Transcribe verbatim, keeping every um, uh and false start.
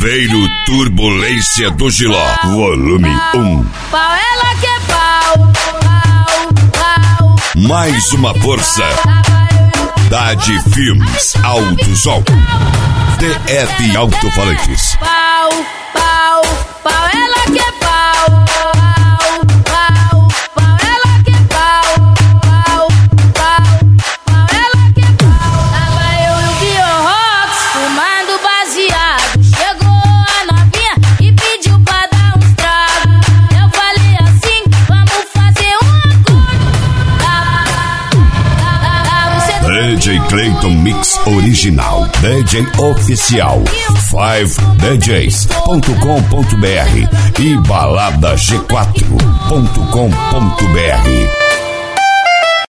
Chaveiro Turbulência do Giló, volume um. Pau, ela que é pau, pau, pau. Mais uma força. Dade Filmes, Alto Som. D F Alto-Falantes. Pau, pau, pau, ela que é pau, pau, pau, pau, ela que é pau, pau, pau, pau, ela que é pau. Tava eu e o Biorrox fumando baseado. Chegou a novinha e pediu pra dar uns tragos. Eu falei assim, vamos fazer um acordo. D J Clayton Mix Original, D J Oficial, five d js ponto com ponto b r e balada g quatro ponto com ponto b r.